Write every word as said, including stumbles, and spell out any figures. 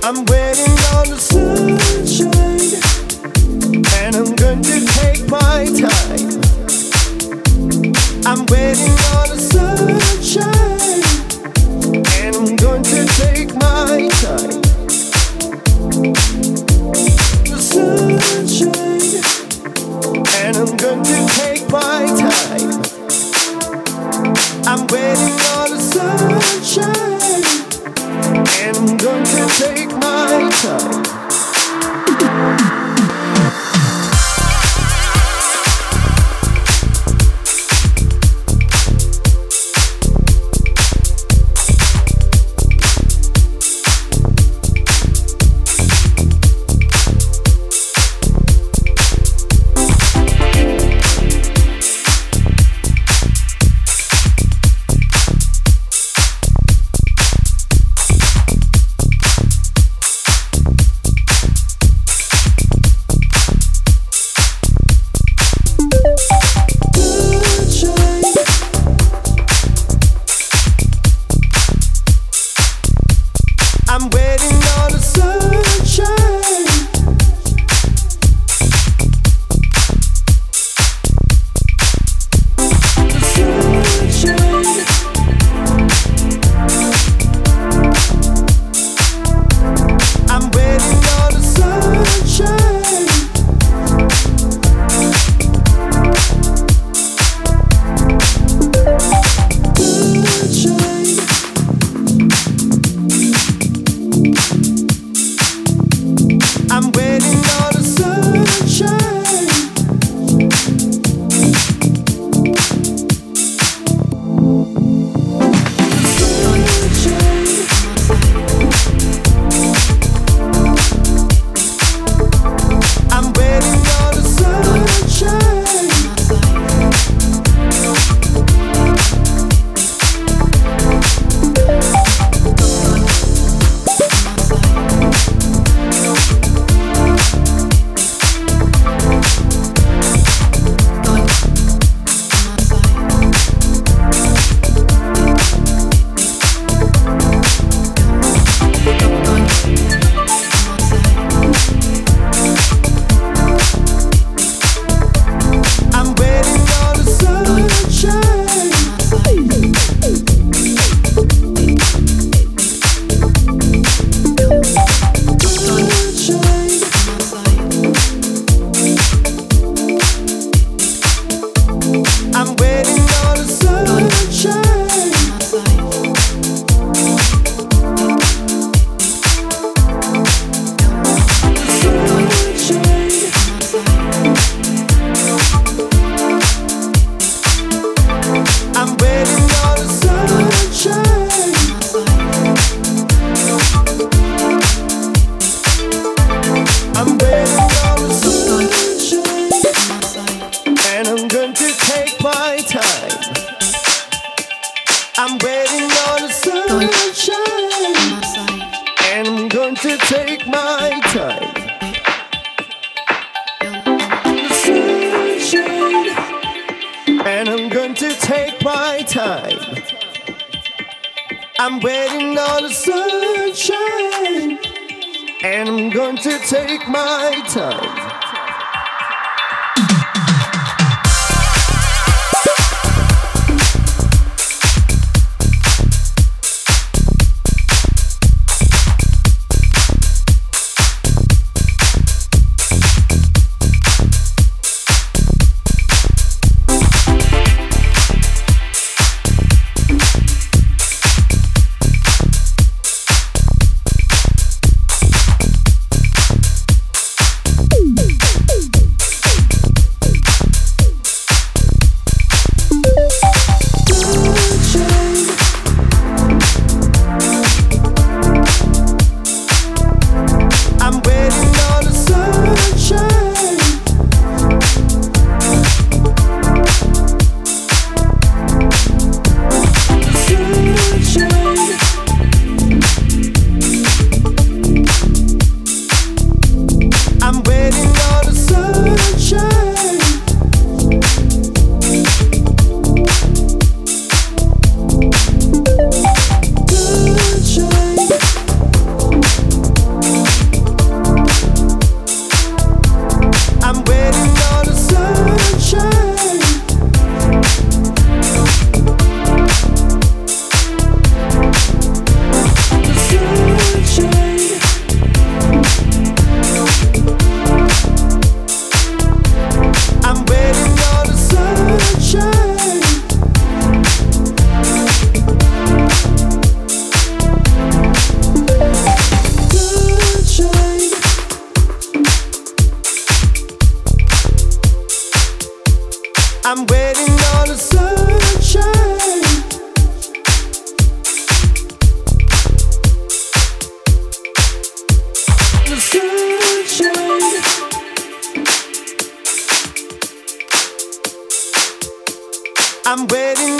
I'm waiting on the sunshine, and I'm going to take my time. I'm waiting on the sunshine, and I'm going to take my time. The sunshine, and I'm going to take my time. I'm waiting on the sunshine, and I'm going to take my time. I'm waiting on the sunshine. The sunshine. I'm waiting on the sunshine. Sunshine. I'm waiting on the sunshine. Sunshine. I'm waiting on the sunshine. I'm waiting on the sunshine. Sunshine. I'm waiting on the sunshine. Sunshine. I'm waiting on the sunshine. I'm waiting on the sunshine, and I'm going to take my time. I'm waiting on the sunshine, and I'm going to take my time. The sunshine, and I'm going to take my time. I'm waiting on the sunshine, and I'm going to take my time. Boom. I'm waiting